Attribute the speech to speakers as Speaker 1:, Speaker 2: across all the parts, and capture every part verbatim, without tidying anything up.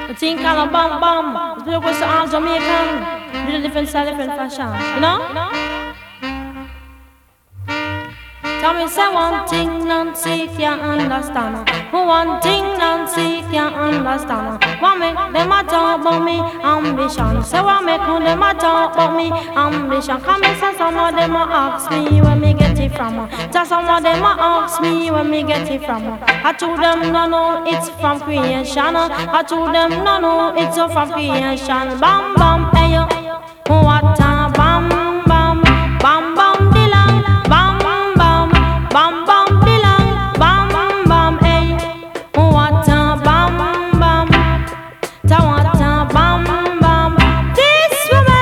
Speaker 1: The thing called a bum bum. The people was all Jamaican. With a different style, different fashion. You know? Tell me say one thing Nancy can't understand. One thing Nancy can't understand. What make them a talk about me ambition? Say what make them a talk about me ambition? Come and say some of them a ask me where me get it from. Tell some of them a ask me where me get it from. I told them no no it's from creation. I told them no no it's from creation. Bam bam hey yo, what a bam bam bam bam dilang bam bam bam bam dilang bam bam hey, what a bam bam, ta what a bam bam. This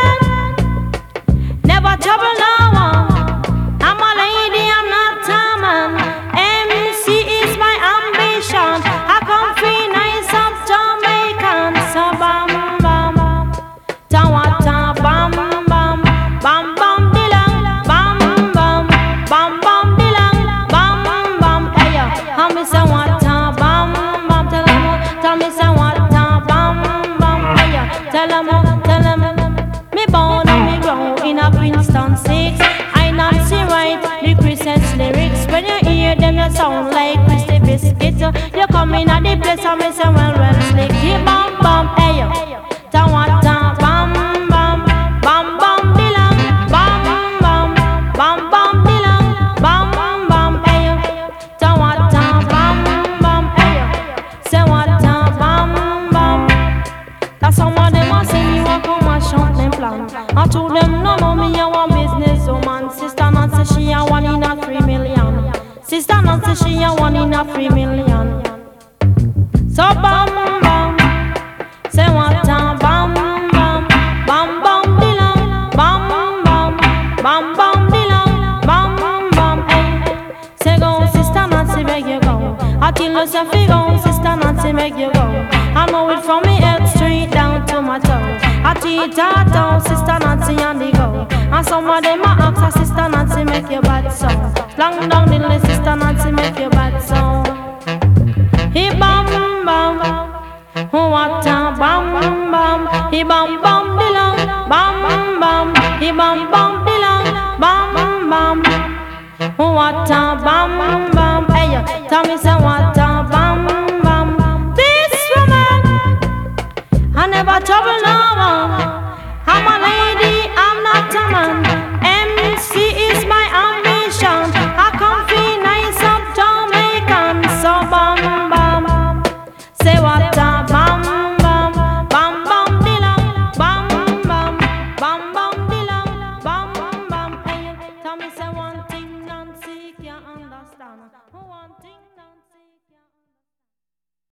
Speaker 1: woman never trouble no one. I'm a lady, I'm not a man. M C is my ambition. I come free nice up Jamaican. So bam bam, ta what a bam bam, bam bam dilang bam bam, bam bam dilang bam bam. Hey yo, I me say what a bam bam. Tell 'em, tell me say what a bam bam. Hey yo, tell 'em, tell 'em. Me born and me grow in a Princeton six. I Nancy write the Christmas lyrics. When you hear them, you sound like Christy Biscuit. You come in at the place and me say well well slick. Hey bam bam, hey yo, tell what a bam bam, bam bam dilang bam bam, bam bam dilang bam bam. Hey yo, tell what a bam bam. Hey yo, say what a bam bam. That's some of them a say you a come and shout them plan. I told them no no me a one business woman. Sister Nancy she a one in a three million. Sister Nancy she a one in a three million. So bam bam, say what a bam bam, bam bam dilang bam bam, bam bam dilang bam bam. Hey, say go Sister Nancy make you go. I tell you say fi go Sister Nancy make you go. I know it from me head straight down to my toe. I teach her down Sister Nancy on the go. And some of them a ask her Sister Nancy make you bad so. Long down the list Sister Nancy make you bad so. He bam bam, what a bam bam. He bam bam dilang bam bam. He bam bam dilang bam bam. What a bam bam. Hey yo, tell me say what a bam bam. This woman I never trouble no one. I'm a lady, I'm not a man. M C is my ambition. I come feel nice up Jamaican. So bam bam, say what a bam bam, bam bam dilang bam bam, bam bam dilang bam bam. Hey, tell me say one thing Nancy can't understand. One thing Nancy.